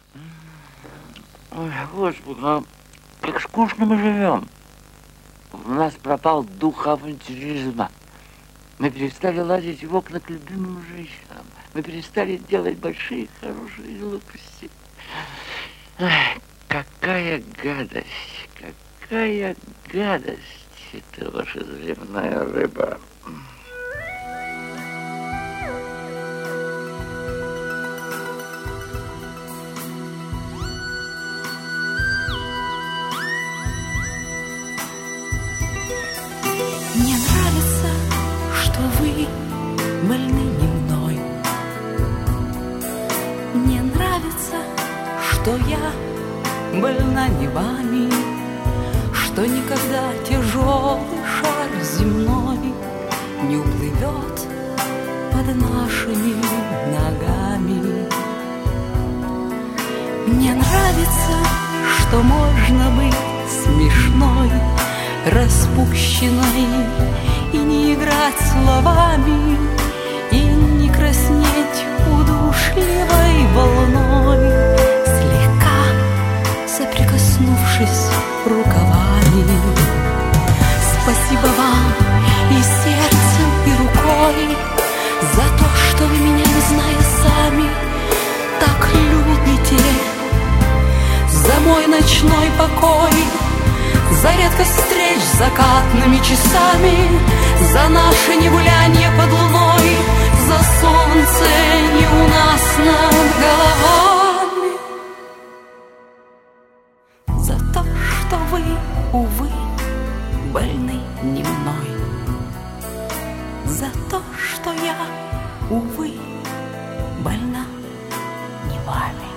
Ой, Господи, как скучно мы живем. У нас пропал дух авантюризма. Мы перестали лазить в окна к любимым женщинам. Мы перестали делать большие, хорошие глупости. Ах, какая гадость, какая гадость. Это ваша заливная рыба. Мне нравится, что вы больны не мной. Мне нравится, что я больна не вами, что никогда тяжелый шар земной не уплывет под нашими ногами. Мне нравится, что можно быть смешной, распущенной, и не играть словами, и не краснеть удушливой волной, слегка соприкоснувшись рукавами. Спасибо вам и сердцем, и рукой за то, что вы меня, не зная сами, так любите, за мой ночной покой, за редкость встреч с закатными часами, за наше негулянье под луной, за солнце не у нас над головами, за то, что вы, увы, больны не мной, за то, что я, увы, больна не вами.